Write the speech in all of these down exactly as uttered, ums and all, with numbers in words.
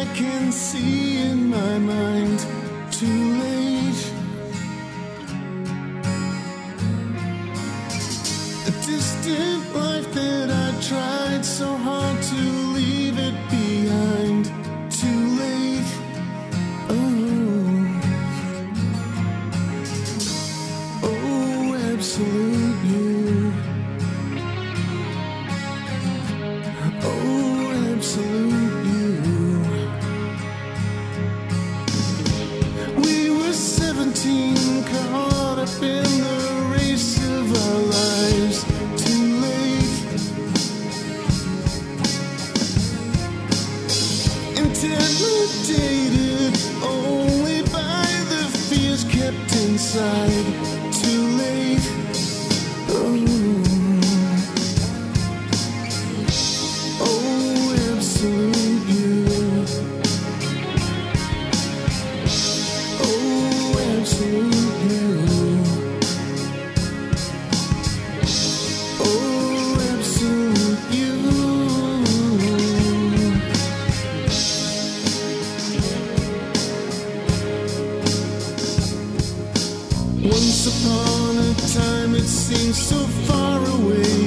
can see in my mind. Too late. A distant life that I tried so hard to leave it behind. Too late. Oh, oh, absolute you. Oh, absolute you. We were seventeen, caught up in the race of our lives. Too late. Intimidated only by the fears kept inside. Too late. Oh, oh, absolute you. Oh, absolute you. Oh, absolute you. Once upon a time it seemed so far away.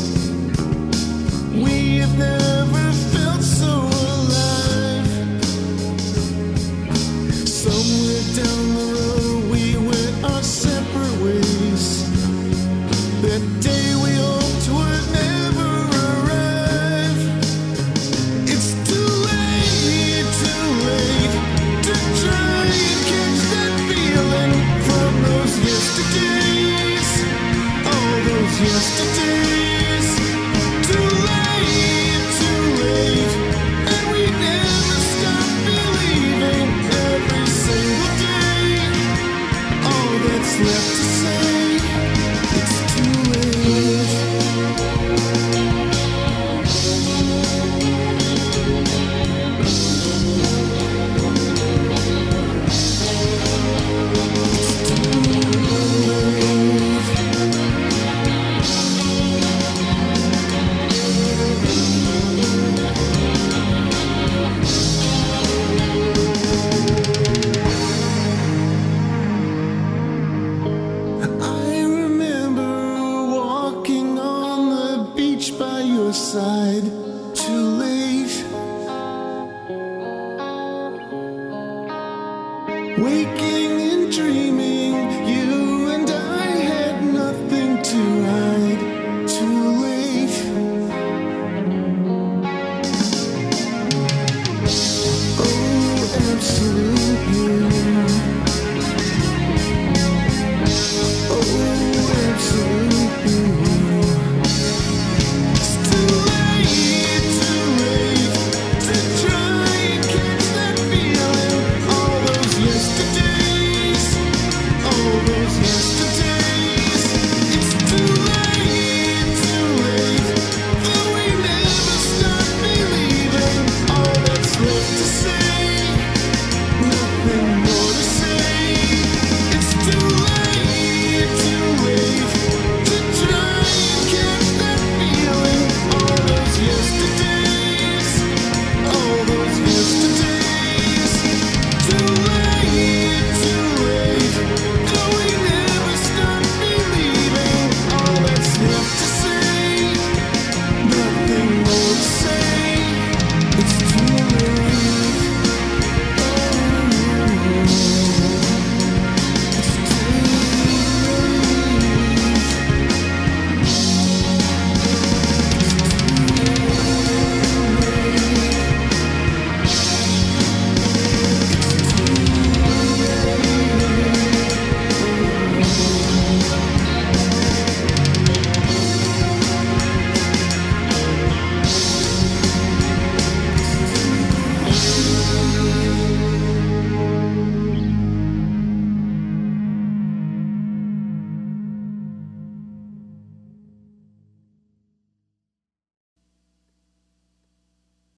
We have never felt so alive. Somewhere down the road we went our separate ways. That day we hoped would never arrive. It's too late, too late to try and catch that feeling from those yesterdays. All those yesterdays. Too late, too late. And we never stop believing every single day. All that's left to say, it's too late. I remember walking on the beach by your side. Too late. Waking and dreaming, you and I had nothing to hide.